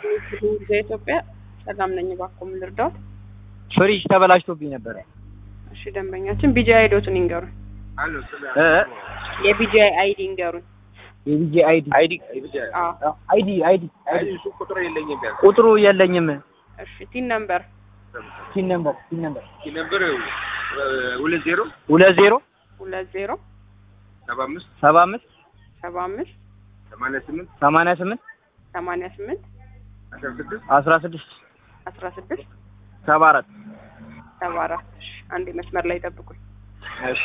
በኢትዮጵያ ሰላም ነኝ ባኮም ልርዳት ፍሪጅ ተበላሽቶብኝ ነበር። እሺ ደንበኛችን ቢጂአይ አይዲዎትን ይንገሩን። የቢጂአይ አይዲ ይንገሩን። የቢጂአይ አይዲ ቁጥሩ የለኝም። እሺ ቲን ነምበር 20 75 88 16 74 እሺ አንዴ መስመር ላይ ጠብቁኝ። እሺ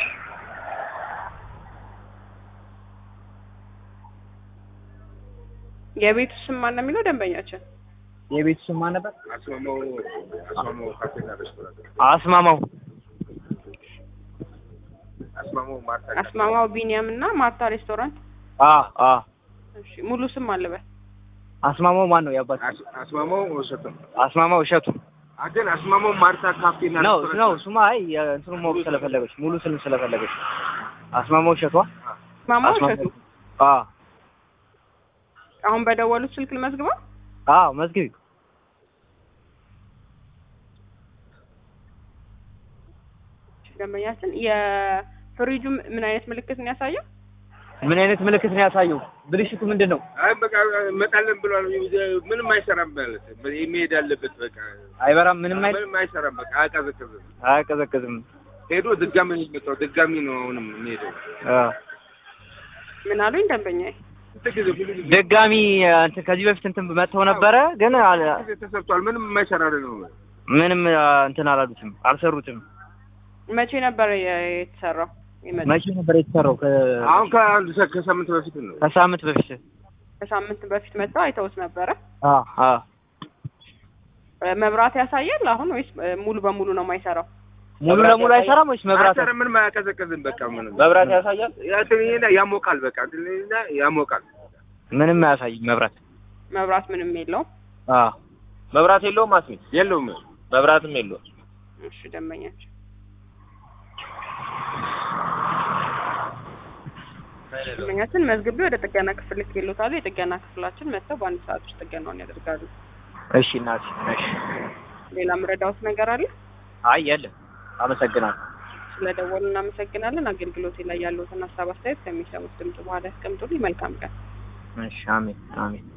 የቤቱ ስም ማን ነው የሚለው ደንበኛችን? የቤቱ ስም ማን ነበር? አስማማው ቢኒያም እና ማርታ ሬስቶራንት። እሺ ሙሉ ስም አለበት? አስማማው ማን ነው ያባቱ? አስማማው እሸቱ። አገን አስማማው ማርታ ካፌና ነው ስማ። አይ እንትኑ ሞክ ስለፈለገች ሙሉ ስም ስለፈለገች አስማማው እሸቱ። አስማማው እሸቱ። አሁን በደወሉት ስልክ ልመዝግበው? መዝግቢ። ደንበኛችን የፍሪጁ ምን አይነት ምልክት ነው ያሳየው? ምን አይነት ምልክት ነው ያሳየው? ብልሽቱ ምንድነው? አይ በቃ መጣለን ብሏል። ምንም አይሰራም ማለት የሚሄድ አለበት። በቃ አይበራም። ምንም አይሰራም። በቃ አያቀዘቅዝም። ሄዶ ድጋሚ ነው ድጋሚ ነው አሁንም የሚሄደው። ምን አሉኝ ደንበኛዬ? ድጋሚ እንትን ከዚህ በፊት እንትን መጥተው ነበረ ግን ተሰርቷል። ምንም የማይሰራ ነው። ምንም እንትን አላሉትም፣ አልሰሩትም። መቼ ነበር የተሰራው? መቼ ነበር የተሰራው? አሁን ከሳምንት በፊት ነው። ከሳምንት በፊት መጥተው አይተውት ነበረ። መብራት ያሳያል አሁን ወይስ ሙሉ በሙሉ ነው የማይሰራው? ሙሉ ለሙሉ አይሰራም ወይስ መብራት? ምንም አያቀዘቅዝም። በቃ ምንም መብራት ያሳያል። ያሞቃል። በቃ ያሞቃል። ምንም አያሳይም። መብራት ምንም የለውም። መብራት የለውም። የለውም። መብራትም የለውም። እሺ ደንበኛችን መዝግቤ ወደ ጥገና ክፍል ልኬልዎታል። የጥገና ክፍላችን መጥተው በአንድ ሰዓት ውስጥ ጥገናውን ያደርጋሉ። እሺ እናቴ። እሺ ሌላ ምረዳውት ነገር አለ? አይ የለም። አመሰግናለሁ። ስለደወሉ እናመሰግናለን። አገልግሎቴ ላይ ያለዎትን ሀሳብ አስተያየት ከሚሰሙት ድምጽ በኋላ ያስቀምጡልኝ። መልካም ቀን። እሺ አሜን።